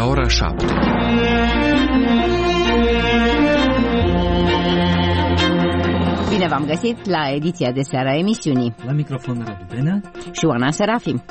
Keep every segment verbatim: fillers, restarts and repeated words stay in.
la ora șapte. Bine v-am găsit la ediția de seară a emisiunii. La microfon Radu Benea și Oana Serafim.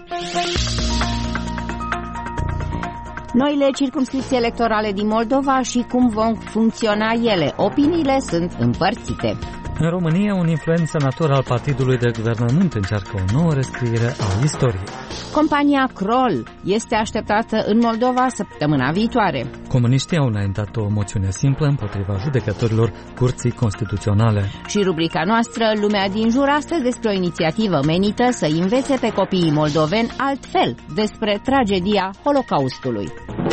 Noile circumscripții electorale din Moldova și cum vor funcționa ele. Opiniile sunt împărțite. În România, un influențător al partidului de guvernământ încearcă o nouă rescriere a istoriei. Compania Kroll este așteptată în Moldova săptămâna viitoare. Comuniștii au înaintat o moțiune simplă împotriva judecătorilor Curții Constituționale. Și rubrica noastră, Lumea din jur, astăzi despre o inițiativă menită să învețe pe copiii moldoveni altfel despre tragedia Holocaustului.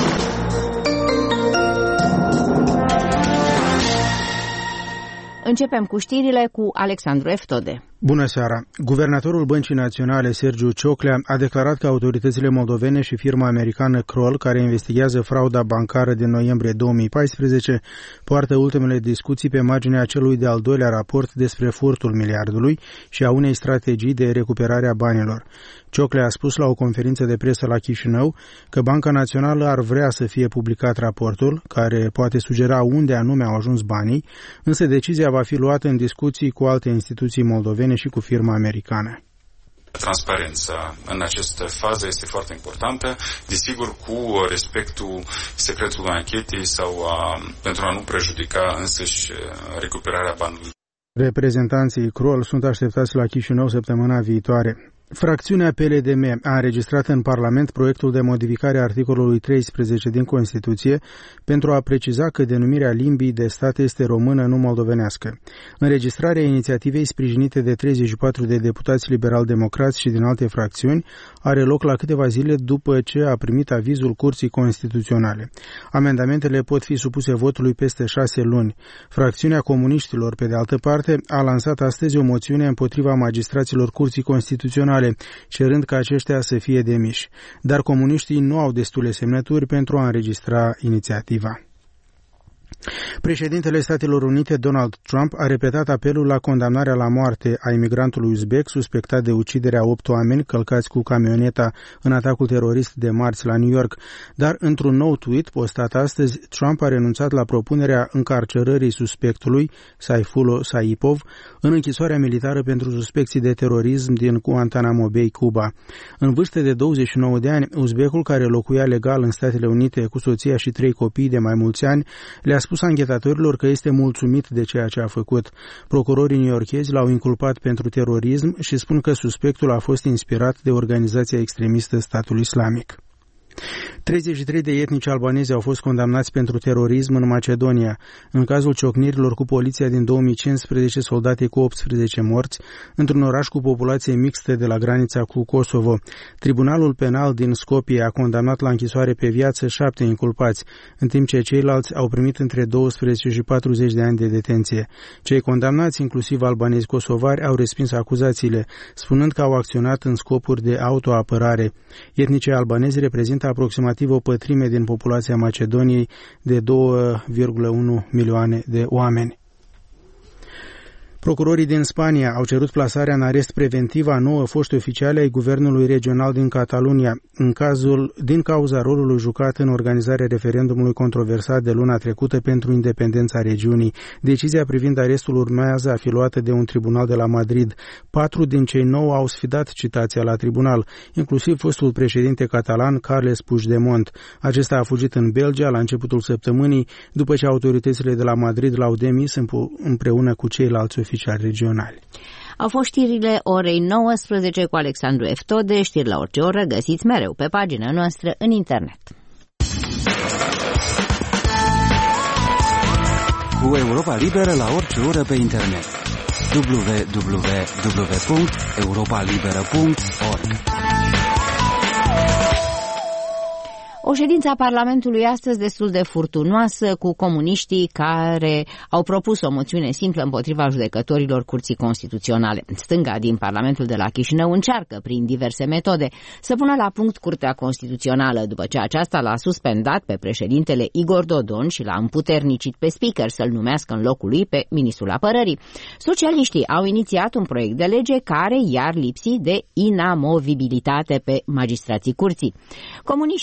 Începem cu știrile cu Alexandru Eftode. Bună seara! Guvernatorul Băncii Naționale, Sergiu Cioclea, a declarat că autoritățile moldovene și firma americană Kroll, care investigează frauda bancară din noiembrie două mii paisprezece, poartă ultimele discuții pe marginea celui de-al doilea raport despre furtul miliardului și a unei strategii de recuperare a banilor. Cioclea a spus la o conferință de presă la Chișinău că Banca Națională ar vrea să fie publicat raportul, care poate sugera unde anume au ajuns banii, însă decizia va fi luată în discuții cu alte instituții moldovene și cu firma americană. Transparența în această fază este foarte importantă, desigur cu respectul secretului anchetei sau a, pentru a nu prejudica însăși recuperarea banului. Reprezentanții Kroll sunt așteptați la Chișinău săptămâna viitoare. Fracțiunea P L D M a înregistrat în Parlament proiectul de modificare a articolului treisprezece din Constituție pentru a preciza că denumirea limbii de stat este română, nu moldovenească. Înregistrarea inițiativei sprijinite de treizeci și patru de deputați liberal-democrați și din alte fracțiuni are loc la câteva zile după ce a primit avizul Curții Constituționale. Amendamentele pot fi supuse votului peste șase luni. Fracțiunea comuniștilor, pe de altă parte, a lansat astăzi o moțiune împotriva magistraților Curții Constituționale, cerând ca aceștia să fie demiși. Dar comuniștii nu au destule semnături pentru a înregistra inițiativa. Președintele Statelor Unite, Donald Trump, a repetat apelul la condamnarea la moarte a imigrantului uzbek suspectat de uciderea opt oameni călcați cu camioneta în atacul terorist de marți la New York. Dar într-un nou tweet postat astăzi, Trump a renunțat la propunerea încarcerării suspectului, Saifullo Saipov, în închisoarea militară pentru suspecții de terorism din Guantanamo Bay, Cuba. În vârstă de douăzeci și nouă de ani, uzbekul, care locuia legal în Statele Unite cu soția și trei copii de mai mulți ani, le-a spus anchetatorilor că este mulțumit de ceea ce a făcut. Procurorii newyorkezi l-au inculpat pentru terorism și spun că suspectul a fost inspirat de organizația extremistă Statul Islamic. treizeci și trei de etnici albanezi au fost condamnați pentru terorism în Macedonia. În cazul ciocnirilor cu poliția din două mii cincisprezece, soldate cu optsprezece morți, într-un oraș cu populație mixtă de la granița cu Kosovo. Tribunalul Penal din Skopje a condamnat la închisoare pe viață șapte inculpați, în timp ce ceilalți au primit între doisprezece și patruzeci de ani de detenție. Cei condamnați, inclusiv albanezi kosovari, au respins acuzațiile, spunând că au acționat în scopuri de autoapărare. Etnicii albanezi reprezintă aproximativ o pătrime din populația Macedoniei de două virgulă unu milioane de oameni. Procurorii din Spania au cerut plasarea în arest preventiv a nouă foști oficiali ai guvernului regional din Catalunia, în cazul, din cauza rolului jucat în organizarea referendumului controversat de luna trecută pentru independența regiunii. Decizia privind arestul urmează a fi luată de un tribunal de la Madrid. Patru din cei nouă au sfidat citația la tribunal, inclusiv fostul președinte catalan Carles Puigdemont. Acesta a fugit în Belgia la începutul săptămânii, după ce autoritățile de la Madrid l-au demis împreună cu ceilalți oficiali regionali. Au fost știrile orei nouăsprezece cu Alexandru Eftode. Știri la orice oră găsiți mereu pe pagina noastră în internet. Cu Europa Liberă la orice oră pe internet. w w w punct europa liberă punct org. O ședință a Parlamentului astăzi destul de furtunoasă, cu comuniștii care au propus o moțiune simplă împotriva judecătorilor Curții Constituționale. Stânga din Parlamentul de la Chișinău încearcă, prin diverse metode, să pună la punct Curtea Constituțională, după ce aceasta l-a suspendat pe președintele Igor Dodon și l-a împuternicit pe speaker să-l numească în locul lui pe ministrul apărării. Socialiștii au inițiat un proiect de lege care i-ar lipsi de inamovibilitate pe magistrații curții. Comuniștii au mers în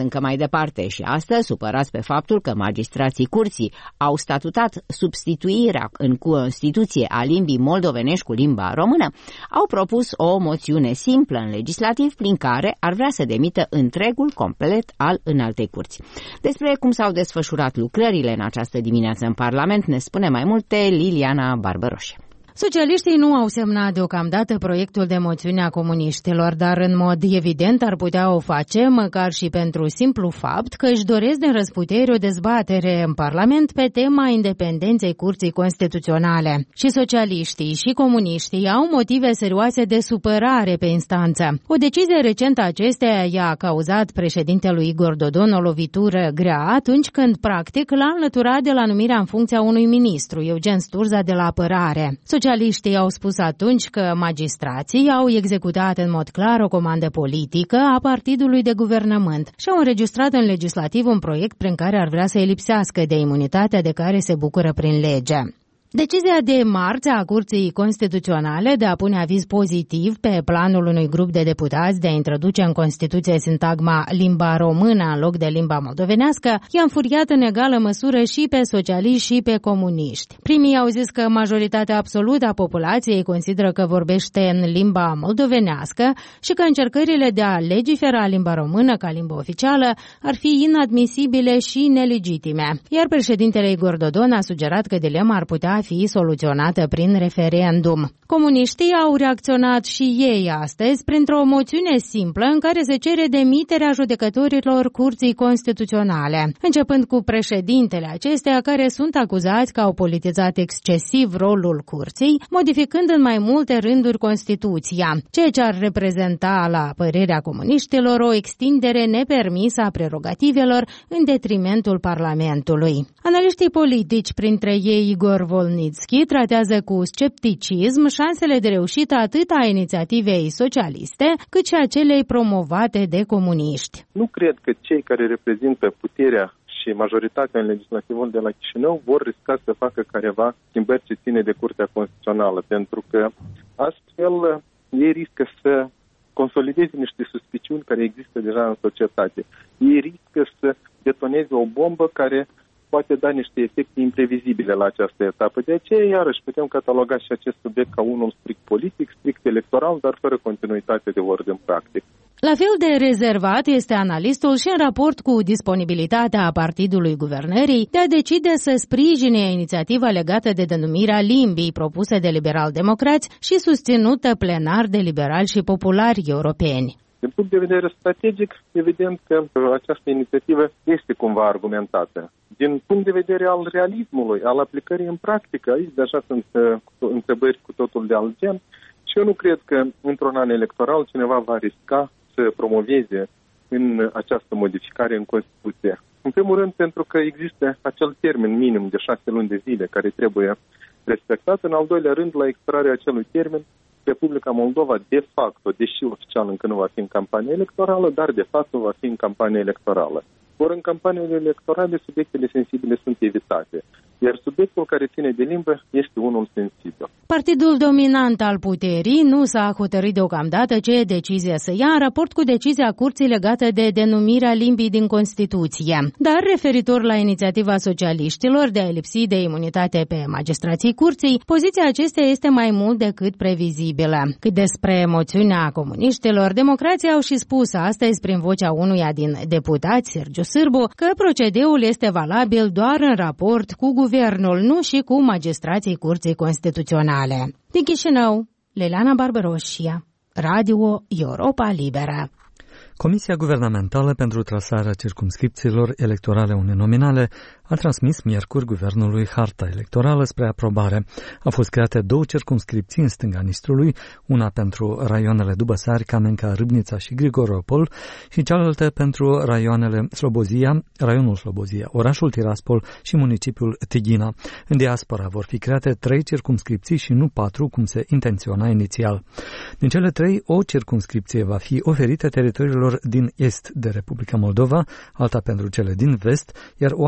încă mai departe și astăzi, supărați pe faptul că magistrații curții au statutat substituirea în Constituție a limbii moldovenești cu limba română, au propus o moțiune simplă în legislativ prin care ar vrea să demită întregul complet al Înaltei Curți. Despre cum s-au desfășurat lucrările în această dimineață în Parlament ne spune mai multe Liliana Barbăroșe. Socialiștii nu au semnat deocamdată proiectul de moțiune a comuniștilor, dar în mod evident ar putea o face, măcar și pentru simplu fapt că își doresc din răzputeri o dezbatere în Parlament pe tema independenței Curții Constituționale. Și socialiștii și comuniștii au motive serioase de supărare pe instanță. O decizie recentă acesteia i-a cauzat președintelui Igor Dodon o lovitură grea atunci când, practic, l-a înlăturat de la numirea în funcția unui ministru, Eugen Sturza, de la apărare. Socialiștii au spus atunci că magistrații au executat în mod clar o comandă politică a partidului de guvernământ și au înregistrat în legislativ un proiect prin care ar vrea să îi lipsească de imunitatea de care se bucură prin lege. Decizia de marți a Curții Constituționale de a pune aviz pozitiv pe planul unui grup de deputați de a introduce în Constituție sintagma limba română în loc de limba moldovenească i-a înfuriat în egală măsură și pe socialiști și pe comuniști. Primii au zis că majoritatea absolută a populației consideră că vorbește în limba moldovenească și că încercările de a legifera limba română ca limbă oficială ar fi inadmisibile și nelegitime. Iar președintele Igor Dodon a sugerat că dilema ar putea fi soluționată prin referendum. Comuniștii au reacționat și ei astăzi printr-o moțiune simplă în care se cere demiterea judecătorilor Curții Constituționale, începând cu președintele acesteia care sunt acuzați că au politizat excesiv rolul Curții, modificând în mai multe rânduri Constituția, ceea ce ar reprezenta, la părerea comuniștilor, o extindere nepermisă a prerogativelor în detrimentul Parlamentului. Analiștii politici, printre ei Igor Volnitski, tratează cu scepticism șansele de reușită atât a inițiativei socialiste, cât și a celei promovate de comuniști. Nu cred că cei care reprezintă puterea și majoritatea în legislativul de la Chișinău vor risca să facă careva schimbări ce ține de Curtea Constituțională, pentru că astfel ei riscă să consolideze niște suspiciuni care există deja în societate. Ei riscă să detoneze o bombă care poate da niște efecte imprevizibile la această etapă. De aceea, iarăși, putem cataloga și acest subiect ca unul strict politic, strict electoral, dar fără continuitate de ordin practic. La fel de rezervat este analistul și în raport cu disponibilitatea partidului guvernării de a decide să sprijine inițiativa legată de denumirea limbii propuse de liberal-democrați și susținută plenar de liberali și populari europeni. Din punct de vedere strategic, evident că această inițiativă este cumva argumentată. Din punct de vedere al realismului, al aplicării în practică, aici deja sunt uh, întrebări cu totul de alt gen și eu nu cred că într-un an electoral cineva va risca să promoveze în această modificare în Constituție. În primul rând pentru că există acel termen minim de șase luni de zile care trebuie respectat. În al doilea rând, la expirarea acelui termen, Republica Moldova, de facto, deși oficial încă nu va fi în campanie electorală, dar de fapt va fi în campanie electorală. Ori în campaniile electorale subiectele sensibile sunt evitate, iar subiectul care ține de limbă este unul sensibil. Partidul dominant al puterii nu s-a hotărât deocamdată ce decizie să ia în raport cu decizia Curții legată de denumirea limbii din Constituție. Dar referitor la inițiativa socialiștilor de a lipsi de imunitate pe magistrații Curții, poziția acesteia este mai mult decât previzibilă. Cât despre moțiunea comuniștilor, democrații au și spus astăzi prin vocea unuia din deputați, Sergiu Sârbu, că procedeul este valabil doar în raport cu guvernul, nu și cu magistrații Curții Constituționale. Din Chișinău, Liliana Barbăroșia, Radio Europa Liberă. Comisia Guvernamentală pentru Trasarea Circumscripțiilor Electorale Uninominale a transmis miercuri Guvernului harta electorală spre aprobare. Au fost create două circumscripții în stânga Nistrului, una pentru raioanele Dubăsari, Camenca, Râbnița și Grigoropol și cealaltă pentru raioanele Slobozia, raionul Slobozia, orașul Tiraspol și municipiul Tighina. În diaspora vor fi create trei circumscripții și nu patru, cum se intenționa inițial. Din cele trei, o circumscripție va fi oferită teritoriilor din est de Republica Moldova, alta pentru cele din vest, iar o a treia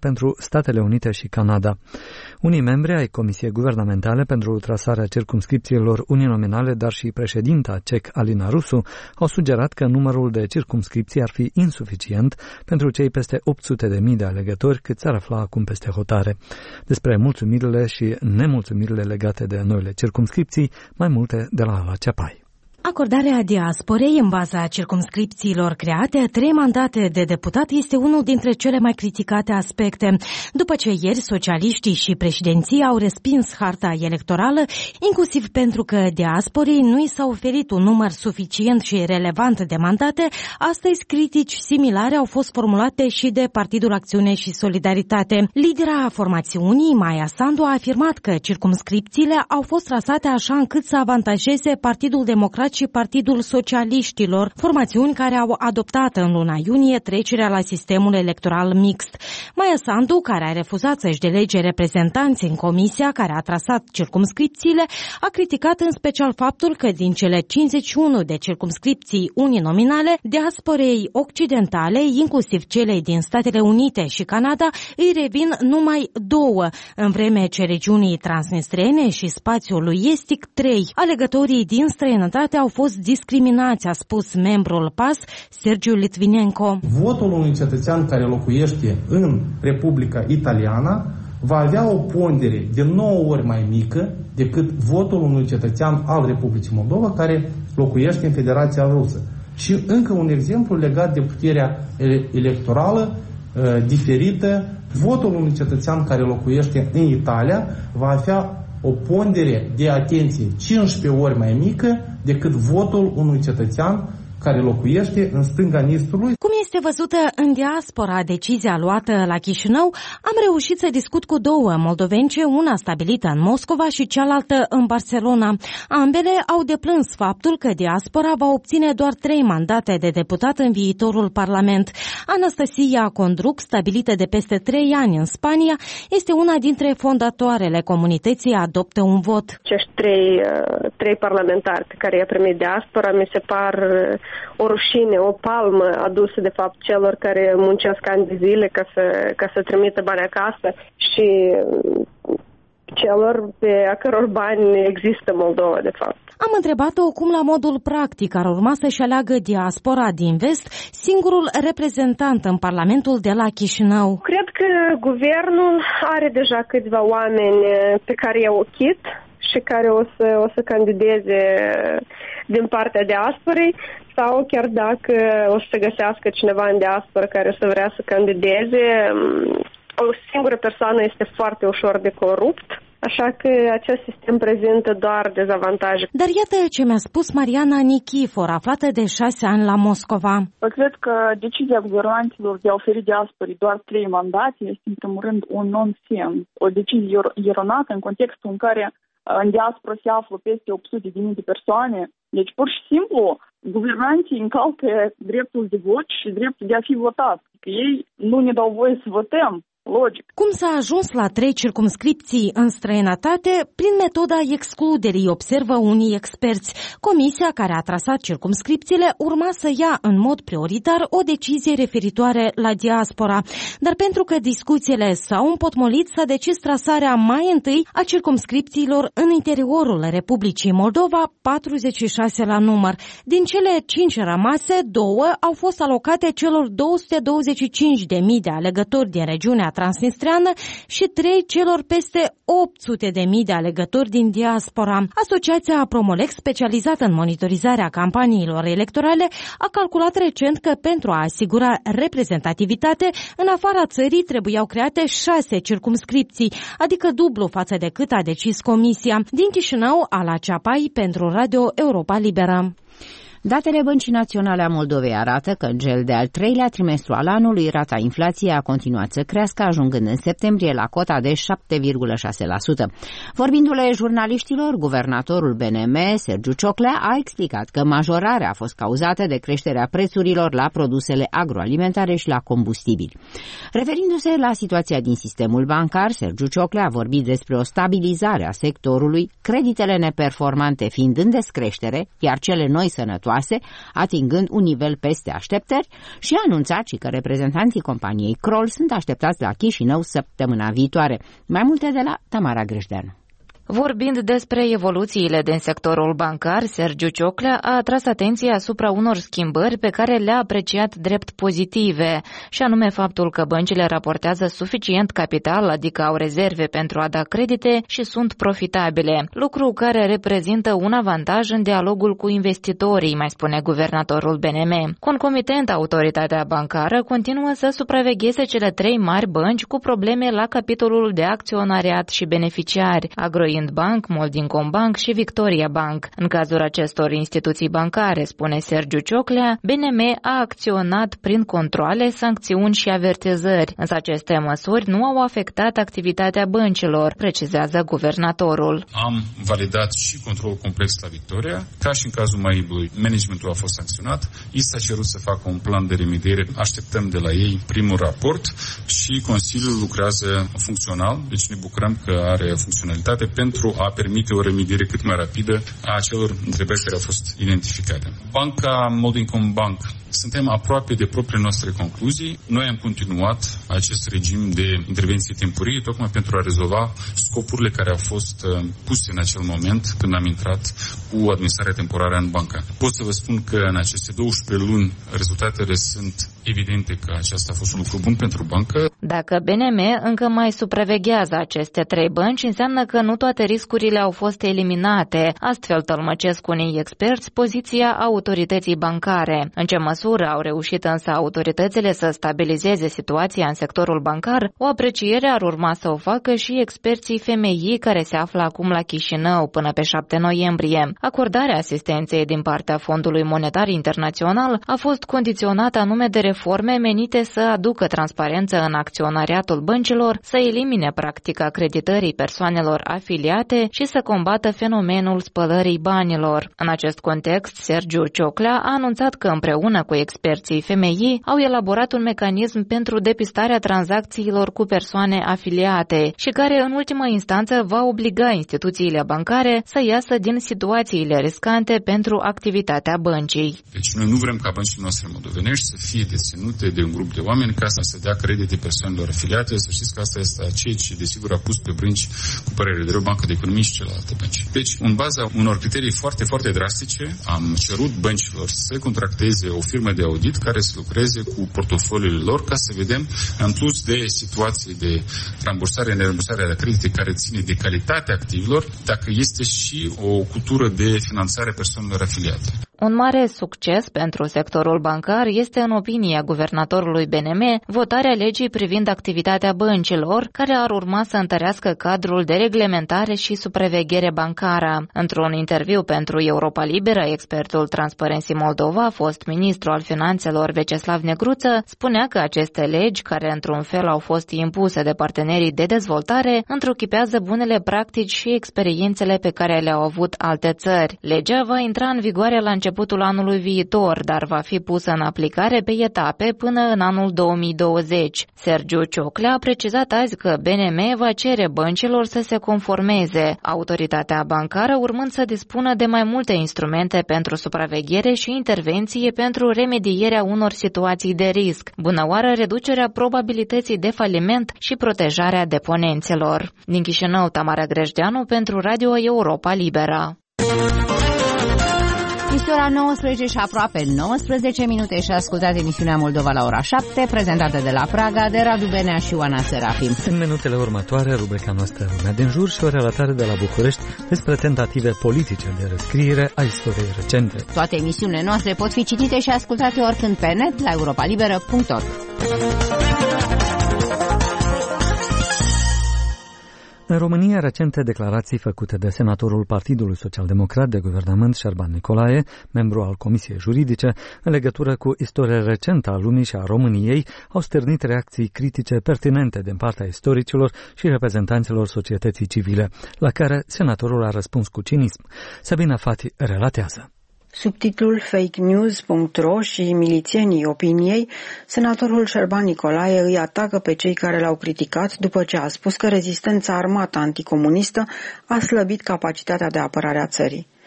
pentru Statele Unite și Canada. Unii membri ai Comisiei Guvernamentale pentru trasarea circumscripțiilor uninominale, dar și președinta cec Alina Rusu, au sugerat că numărul de circumscripții ar fi insuficient pentru cei peste opt sute de mii de alegători cât s-ar afla acum peste hotare. Despre mulțumirile și nemulțumirile legate de noile circumscripții, mai multe de la Ala Ceapai. Acordarea diasporei în baza circumscripțiilor create, trei mandate de deputat, este unul dintre cele mai criticate aspecte. După ce ieri socialiștii și președinția au respins harta electorală, inclusiv pentru că diasporii nu i s-a oferit un număr suficient și relevant de mandate, astăzi critici similare au fost formulate și de Partidul Acțiune și Solidaritate. Lidera formațiunii, Maia Sandu, a afirmat că circumscripțiile au fost trasate așa încât să avantajeze Partidul Democrat și Partidul Socialiștilor, formațiuni care au adoptat în luna iunie trecerea la sistemul electoral mixt. Maia Sandu, care a refuzat să-și delege reprezentanți în comisia care a trasat circumscripțiile, a criticat în special faptul că din cele cincizeci și unu de circumscripții uninominale, diasporei occidentale, inclusiv celei din Statele Unite și Canada, îi revin numai două, în vreme ce regiunii transnistrene și spațiul estic trei. Alegătorii din străinătate au fost discriminați, a spus membrul P A S, Sergiu Litvinenko. Votul unui cetățean care locuiește în Republica Italiană va avea o pondere de nouă ori mai mică decât votul unui cetățean al Republicii Moldova care locuiește în Federația Rusă. Și încă un exemplu legat de puterea electorală uh, diferită. Votul unui cetățean care locuiește în Italia va avea o pondere de atenție cincisprezece ori mai mică decât votul unui cetățean care locuiește în stânga Nistrului. Cum este văzută în diaspora decizia luată la Chișinău, am reușit să discut cu două moldovence, una stabilită în Moscova și cealaltă în Barcelona. Ambele au deplâns faptul că diaspora va obține doar trei mandate de deputat în viitorul Parlament. Anastasia Condruc, stabilită de peste trei ani în Spania, este una dintre fondatoarele comunității Adoptă un Vot. Acești trei, trei parlamentari pe care i-a primit diaspora mi se par o rușine, o palmă adusă de fapt celor care muncesc ani de zile ca să, ca să trimită bani acasă și celor pe a căror bani există Moldova de fapt. Am întrebat-o cum la modul practic ar urma să-și aleagă diaspora din vest singurul reprezentant în Parlamentul de la Chișinău. Cred că guvernul are deja câțiva oameni pe care i-au ochit și care o să, o să candideze din partea diasporei, sau chiar dacă o să găsească cineva în diaspora care o să vrea să candideze, o singură persoană este foarte ușor de corupt, așa că acest sistem prezintă doar dezavantaje. Dar iată ce mi-a spus Mariana Nichifor, aflată de șase ani la Moscova. Eu cred că decizia guvernanților de a oferi diasporii doar trei mandate este, în primul rând, un nonsens, o decizie eronată în contextul în care în diaspora se află peste opt sute de mii de persoane. Deci, pur și simplu, guvernanții încalcă dreptul de vot și dreptul de a fi votat. Că ei nu ne dau voie să votăm. Logic. Cum s-a ajuns la trei circumscripții în străinătate? Prin metoda excluderii, observă unii experți. Comisia care a trasat circumscripțiile urma să ia în mod prioritar o decizie referitoare la diaspora. Dar pentru că discuțiile s-au împotmolit, s-a decis trasarea mai întâi a circumscripțiilor în interiorul Republicii Moldova, patruzeci și șase la număr. Din cele cinci rămase, două au fost alocate celor două sute douăzeci și cinci de mii de alegători din regiunea transnistreană și trei celor peste opt sute de mii de alegători din diaspora. Asociația Promolex, specializată în monitorizarea campaniilor electorale, a calculat recent că pentru a asigura reprezentativitate, în afara țării trebuiau create șase circumscripții, adică dublu față de cât a decis Comisia. Din Chișinău, Ala Ceapai, pentru Radio Europa Liberă. Datele Băncii Naționale a Moldovei arată că în cel de-al treilea trimestru al anului rata inflației a continuat să crească, ajungând în septembrie la cota de șapte virgulă șase la sută. Vorbindu-le jurnaliștilor, guvernatorul B N M, Sergiu Cioclea, a explicat că majorarea a fost cauzată de creșterea prețurilor la produsele agroalimentare și la combustibili. Referindu-se la situația din sistemul bancar, Sergiu Cioclea a vorbit despre o stabilizare a sectorului, creditele neperformante fiind în descreștere, iar cele noi sănătoase scoase, atingând un nivel peste așteptări, și a anunțat și că reprezentanții companiei Kroll sunt așteptați la Chișinău săptămâna viitoare. Mai multe de la Tamara Grăjdeanu. Vorbind despre evoluțiile din sectorul bancar, Sergiu Cioclea a atras atenția asupra unor schimbări pe care le-a apreciat drept pozitive, și anume faptul că băncile raportează suficient capital, adică au rezerve pentru a da credite și sunt profitabile, lucru care reprezintă un avantaj în dialogul cu investitorii, mai spune guvernatorul B N M. Concomitent, autoritatea bancară continuă să supravegheze cele trei mari bănci cu probleme la capitolul de acționariat și beneficiari, Agro Bank, Moldingom Bank și Victoria Bank. În cazul acestor instituții bancare, spune Sergiu Cioclea, B N M a acționat prin controale, sancțiuni și avertizări, însă aceste măsuri nu au afectat activitatea băncilor, precizează guvernatorul. Am validat și controlul complex la Victoria, ca și în cazul Maibului, managementul a fost sancționat, i s-a cerut să facă un plan de remediere, așteptăm de la ei primul raport și Consiliul lucrează funcțional, deci ne bucurăm că are funcționalitate pentru a permite o remediere cât mai rapidă a acelor întrebări care au fost identificate. Banca Moldingom Bank. Suntem aproape de propriile noastre concluzii. Noi am continuat acest regim de intervenție timpurie tocmai pentru a rezolva scopurile care au fost puse în acel moment când am intrat cu administrarea temporară în bancă. Pot să vă spun că în aceste douăsprezece luni rezultatele sunt evidente că aceasta a fost un lucru bun pentru bancă. Dacă B N M încă mai supraveghează aceste trei bănci, înseamnă că nu toate riscurile au fost eliminate. Astfel tălmăcesc unii experți poziția autorității bancare. În ce măsură au reușit însă autoritățile să stabilizeze situația în sectorul bancar, o apreciere ar urma să o facă și experții F M I care se află acum la Chișinău până pe șapte noiembrie. Acordarea asistenței din partea Fondului Monetar Internațional a fost condiționată anume de reforme menite să aducă transparență în acționariatul băncilor, să elimine practica creditării persoanelor afiliate și să combată fenomenul spălării banilor. În acest context, Sergiu Cioclea a anunțat că împreună cu experții F M I au elaborat un mecanism pentru depistarea tranzacțiilor cu persoane afiliate și care în ultimă instanță va obliga instituțiile bancare să iasă din situațiile riscante pentru activitatea băncii. Deci noi nu vrem ca băncile noastre moldovenești să fie deținute de un grup de oameni ca să dea credite persoanelor afiliate. Să știți că asta este ceea ce desigur a pus pe brânci, cu părere de rău, Banca de Economie și celelalte bănci. Deci, în baza unor criterii foarte, foarte drastice, am cerut băncilor să contracteze o firmă de audit care să lucreze cu portofoliile lor ca să vedem, în plus de situații de rambursare, nerambursare de credite care ține de calitatea activilor, dacă este și o cultură de finanțare a persoanelor afiliate. Un mare succes pentru sectorul bancar este, în opinia guvernatorului B N M, votarea legii privind activitatea băncilor, care ar urma să întărească cadrul de reglementare și supraveghere bancară. Într-un interviu pentru Europa Liberă, expertul Transparency Moldova, fost ministru al finanțelor Veceslav Negruță, spunea că aceste legi, care într-un fel au fost impuse de partenerii de dezvoltare, întruchipează bunele practici și experiențele pe care le-au avut alte țări. Legea va intra în vigoare la începutul anului viitor, dar va fi pusă în aplicare pe etape până în anul două mii douăzeci. Sergiu Cioclea a precizat azi că B N M va cere băncilor să se conformeze, autoritatea bancară urmând să dispună de mai multe instrumente pentru supraveghere și intervenție pentru remedierea unor situații de risc, bunăoară reducerea probabilității de faliment și protejarea deponenților. Din Chișinău, Tamara Grăjdeanu pentru Radio Europa Liberă. Este ora nouăsprezece și aproape nouăsprezece minute și ascultați emisiunea Moldova la ora șapte, prezentată de la Praga de Radu Benea și Oana Serafim. În minutele următoare, rubrica noastră Lumea din jur și o relatare de la București despre tentative politice de rescriere a istoriei recente. Toate emisiunile noastre pot fi citite și ascultate oricând pe net la europalibera punct org. În România, recente declarații făcute de senatorul Partidului Social-Democrat de Guvernământ, Șerban Nicolae, membru al Comisiei Juridice, în legătură cu istoria recentă a lumii și a României, au stârnit reacții critice pertinente din partea istoricilor și reprezentanților societății civile, la care senatorul a răspuns cu cinism. Sabina Fati relatează. Sub titlul fake news punct ro și milițienii opiniei, senatorul Șerban Nicolae îi atacă pe cei care l-au criticat după ce a spus că rezistența armată anticomunistă a slăbit capacitatea de apărare a țării.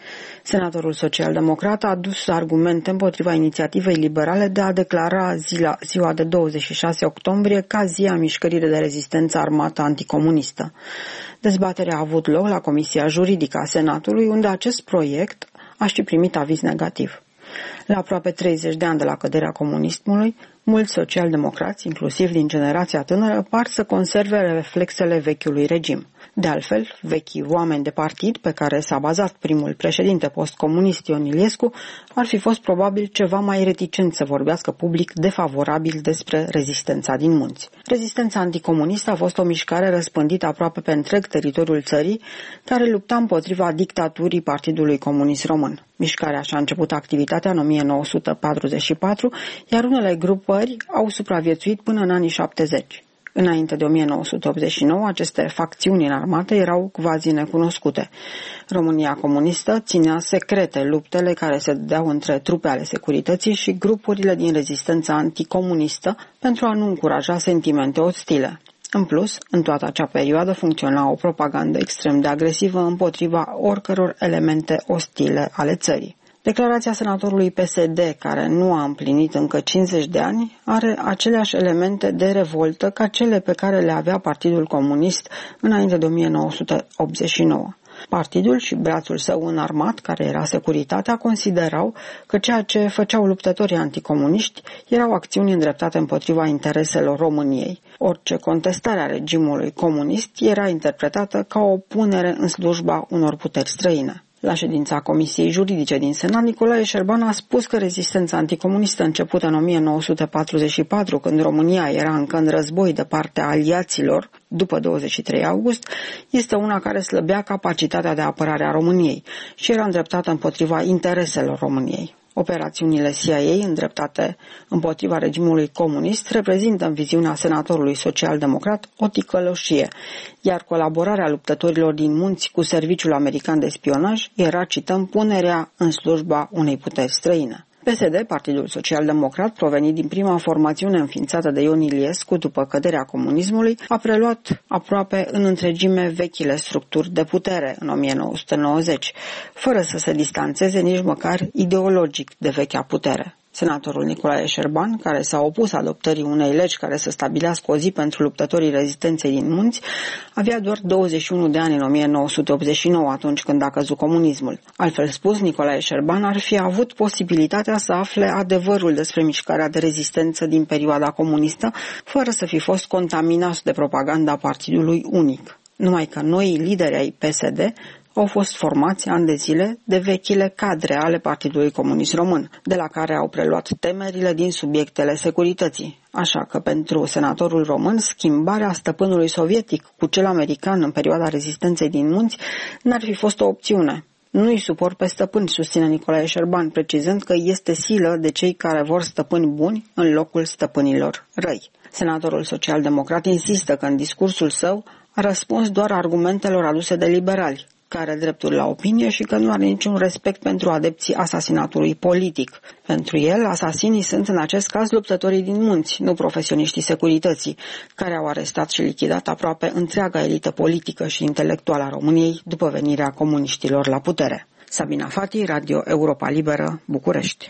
Senatorul social-democrat a adus argumente împotriva inițiativei liberale de a declara zila, ziua de douăzeci și șase octombrie ca zi a mișcării de rezistență armată anticomunistă. Dezbaterea a avut loc la Comisia Juridică a Senatului, unde acest proiect a și primit aviz negativ. La aproape treizeci de ani de la căderea comunismului, mulți social-democrați, inclusiv din generația tânără, par să conserve reflexele vechiului regim. De altfel, vechii oameni de partid pe care s-a bazat primul președinte postcomunist Ion Iliescu ar fi fost probabil ceva mai reticenți să vorbească public defavorabil despre rezistența din munți. Rezistența anticomunistă a fost o mișcare răspândită aproape pe întreg teritoriul țării, care lupta împotriva dictaturii Partidului Comunist Român. Mișcarea și-a început activitatea în o mie nouă sute patruzeci și patru, iar unele grupări au supraviețuit până în anii șaptezeci. Înainte de o mie nouă sute optzeci și nouă, aceste facțiuni înarmate erau quasi necunoscute. România comunistă ținea secrete luptele care se dădeau între trupe ale securității și grupurile din rezistența anticomunistă pentru a nu încuraja sentimente ostile. În plus, în toată acea perioadă funcționa o propagandă extrem de agresivă împotriva oricăror elemente ostile ale țării. Declarația senatorului P S D, care nu a împlinit încă cincizeci de ani, are aceleași elemente de revoltă ca cele pe care le avea Partidul Comunist înainte de o mie nouă sute optzeci și nouă. Partidul și brațul său înarmat, care era Securitatea, considerau că ceea ce făceau luptătorii anticomuniști erau acțiuni îndreptate împotriva intereselor României. Orice contestare a regimului comunist era interpretată ca o punere în slujba unor puteri străine. La ședința Comisiei Juridice din Senat, Nicolae Șerban a spus că rezistența anticomunistă începută în o mie nouă sute patruzeci și patru, când România era încă în război de partea aliaților, după douăzeci și trei august, este una care slăbea capacitatea de apărare a României și era îndreptată împotriva intereselor României. Operațiunile C I A îndreptate împotriva regimului comunist reprezintă în viziunea senatorului social-democrat o ticăloșie, iar colaborarea luptătorilor din munți cu Serviciul American de Spionaj era, cităm, punerea în slujba unei puteri străine. P S D, Partidul Social-Democrat, provenit din prima formațiune înființată de Ion Iliescu după căderea comunismului, a preluat aproape în întregime vechile structuri de putere în o mie nouă sute nouăzeci, fără să se distanțeze nici măcar ideologic de vechea putere. Senatorul Nicolae Șerban, care s-a opus adoptării unei legi care să stabilească o zi pentru luptătorii rezistenței din munți, avea doar douăzeci și unu de ani în o mie nouă sute optzeci și nouă, atunci când a căzut comunismul. Altfel spus, Nicolae Șerban ar fi avut posibilitatea să afle adevărul despre mișcarea de rezistență din perioada comunistă, fără să fi fost contaminați de propaganda partidului unic. Numai că noi lideri ai P S D au fost formați ani de zile de vechile cadre ale Partidului Comunist Român, de la care au preluat temerile din subiectele securității. Așa că pentru senatorul român, schimbarea stăpânului sovietic cu cel american în perioada rezistenței din munți n-ar fi fost o opțiune. Nu-i suport pe stăpâni, susține Nicolae Șerban, precizând că este silă de cei care vor stăpâni buni în locul stăpânilor răi. Senatorul social-democrat insistă că în discursul său a răspuns doar argumentelor aduse de liberali, care are dreptul la opinie și că nu are niciun respect pentru adepții asasinatului politic. Pentru el, asasinii sunt în acest caz luptătorii din munți, nu profesioniștii securității, care au arestat și lichidat aproape întreaga elită politică și intelectuală a României după venirea comuniștilor la putere. Sabina Fati, Radio Europa Liberă, București.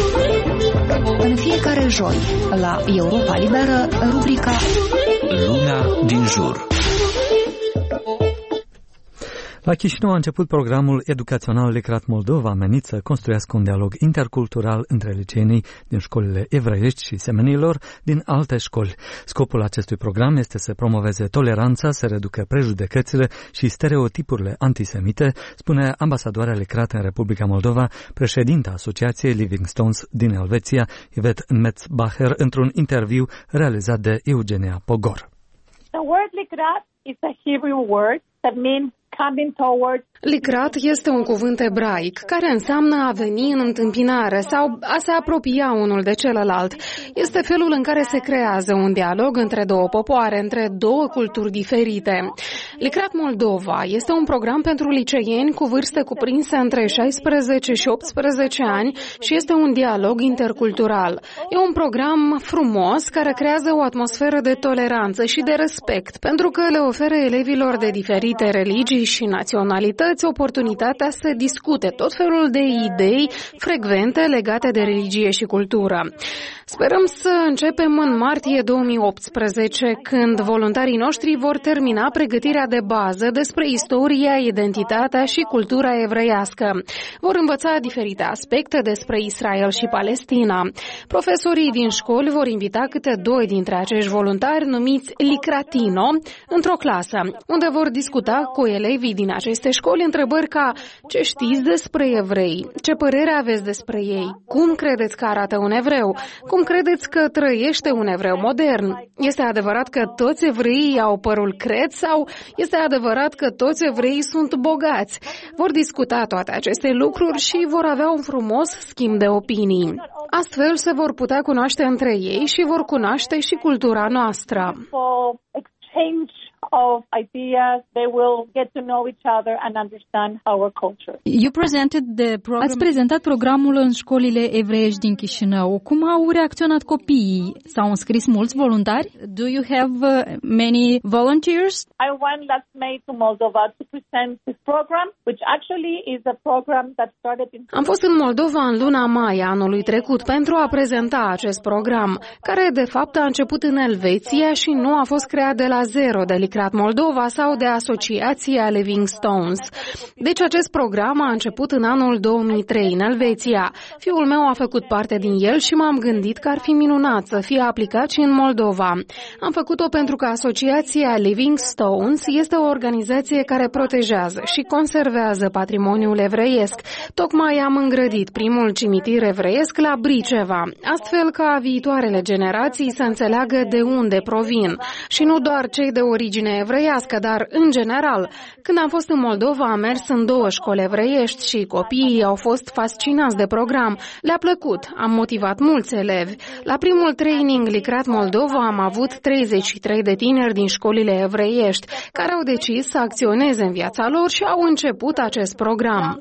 În fiecare joi, la Europa Liberă, rubrica Lumea din jur. La Chișinău a început programul educațional Licrat Moldova, menit să construiască un dialog intercultural între liceenii din școlile evreiești și semenilor din alte școli. Scopul acestui program este să promoveze toleranța, să reducă prejudecățile și stereotipurile antisemite, spune ambasadoarea Licrat în Republica Moldova, președinta Asociației Living Stones din Elveția, Yvette Metzbacher, într-un interviu realizat de Eugenia Pogor. The word Licrat is a Hebrew word that means coming towards. Licrat este un cuvânt ebraic care înseamnă a veni în întâmpinare sau a se apropia unul de celălalt. Este felul în care se creează un dialog între două popoare, între două culturi diferite. Licrat Moldova este un program pentru liceieni cu vârste cuprinse între șaisprezece și optsprezece ani și este un dialog intercultural. E un program frumos care creează o atmosferă de toleranță și de respect, pentru că le oferă elevilor de diferite religii și naționalități oportunitatea să discute tot felul de idei frecvente legate de religie și cultură. Sperăm să începem în martie două mii optsprezece, când voluntarii noștri vor termina pregătirea de bază despre istoria, identitatea și cultura evreiască. Vor învăța diferite aspecte despre Israel și Palestina. Profesorii din școli vor invita câte doi dintre acești voluntari numiți Licratino într-o clasă, unde vor discuta cu elevii din aceste școli întrebări ca: ce știți despre evrei? Ce părere aveți despre ei? Cum credeți că arată un evreu? Cum credeți că trăiește un evreu modern? Este adevărat că toți evreii au părul cret sau este adevărat că toți evreii sunt bogați? Vor discuta toate aceste lucruri și vor avea un frumos schimb de opinii. Astfel se vor putea cunoaște între ei și vor cunoaște și cultura noastră. Of ideas, they will get to know each other and understand our culture. You presented the program... Ați prezentat programul în școlile evreiești din Chișinău. Cum au reacționat copiii? S-au înscris mulți voluntari? Do you have uh, many volunteers? I went last May to Moldova to present this program, which actually is a program that started in... Am fost în Moldova în luna mai anului trecut pentru a prezenta acest program, care de fapt a început în Elveția și nu a fost creat de la zero de Licrat Moldova sau de asociația Living Stones. Deci acest program a început în anul două mii trei în Elveția. Fiul meu a făcut parte din el și m-am gândit că ar fi minunat să fie aplicat și în Moldova. Am făcut-o pentru că asociația Living Stones este o organizație care protejează și conservează patrimoniul evreiesc. Tocmai am îngrădit primul cimitir evreiesc la Briceva, astfel ca viitoarele generații să înțeleagă de unde provin și nu doar cei de origine evreiască, dar în general. Când am fost în Moldova, am mers în două școli evreiești și copiii au fost fascinați de program. Le-a plăcut, am motivat mulți elevi. La primul training Licrat Moldova am avut treizeci și trei de tineri din școlile evreiești care au decis să acționeze în viața lor și au început acest program.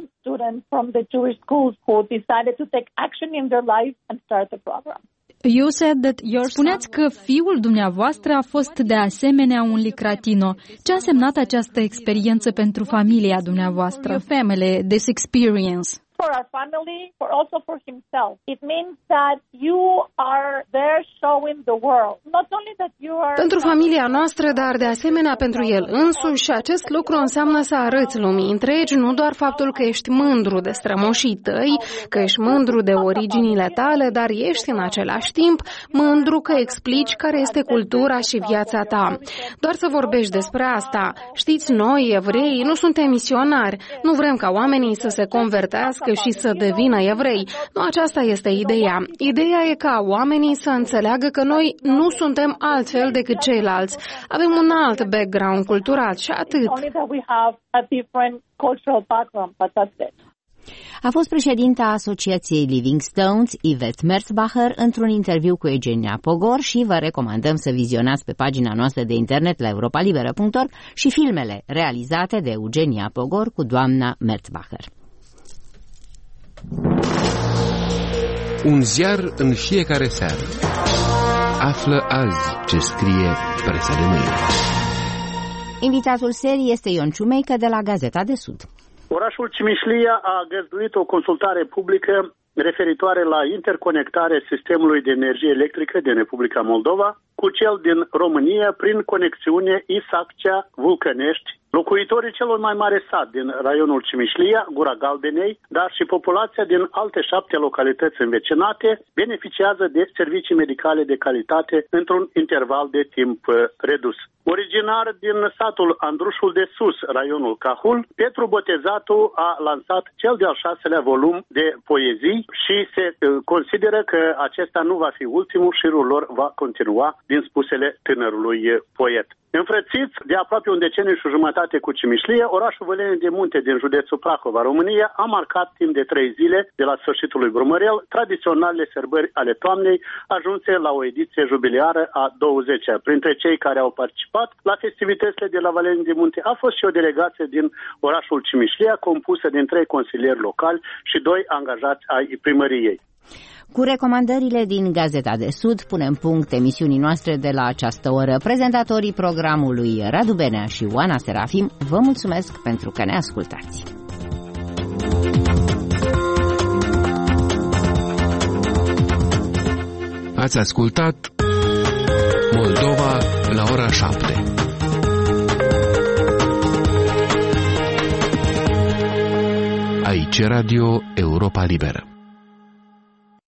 You said that your... Spuneați că fiul dumneavoastră a fost de asemenea un licratino. Ce a însemnat această experiență pentru familia dumneavoastră? Your family, this experience. For our family, for also for himself. It means that you are there showing the world. Not only that you are... Pentru familia noastră, dar de asemenea pentru el însuși, și acest lucru înseamnă să arăți lumii întregi nu doar faptul că ești mândru de strămoșii tăi, că ești mândru de originile tale, dar ești în același timp mândru că explici care este cultura și viața ta. Doar să vorbești despre asta. Știți, noi, evrei, nu suntem misionari. Nu vrem ca oamenii să se convertească și să devină evrei. Nu aceasta este ideea. Ideea e ca oamenii să înțeleagă că noi nu suntem altfel decât ceilalți. Avem un alt background cultural și atât. A fost președinta Asociației Living Stones, Yvette Merzbacher, într-un interviu cu Eugenia Pogor și vă recomandăm să vizionați pe pagina noastră de internet la europa liberă punct org și filmele realizate de Eugenia Pogor cu doamna Merzbacher. Un ziar în fiecare seară. Află azi ce scrie presa de mâine. Invitatul serii este Ion Ciumeică de la Gazeta de Sud. Orașul Cimișlia a găzduit o consultare publică referitoare la interconectarea sistemului de energie electrică din Republica Moldova cu cel din România prin conexiune Isaccea-Vulcănești. Locuitorii celor mai mare sat din raionul Cimișlia, Gura Galbenei, dar și populația din alte șapte localități învecinate beneficiază de servicii medicale de calitate într-un interval de timp redus. Originar din satul Andrușul de Sus, raionul Cahul, Petru Botezatu a lansat cel de-al șaselea volum de poezii și se consideră că acesta nu va fi ultimul, șirul lor va continua, din spusele tânărului poet. Înfrățiți de aproape un deceniu și o jumătate cu Cimișlia, orașul Văleni de Munte din județul Prahova, România, a marcat timp de trei zile de la sfârșitul lui Brumărel tradiționalele sărbări ale toamnei, ajunse la o ediție jubiliară a douăzecea. Printre cei care au participat la festivitățile de la Văleni de Munte a fost și o delegație din orașul Cimișlia, compusă din trei consilieri locali și doi angajați ai primăriei. Cu recomandările din Gazeta de Sud punem punct emisiunii noastre de la această oră. Prezentatorii programului Radu Benea și Oana Serafim vă mulțumesc pentru că ne ascultați. Ați ascultat Moldova la ora șapte. Aici Radio Europa Liberă.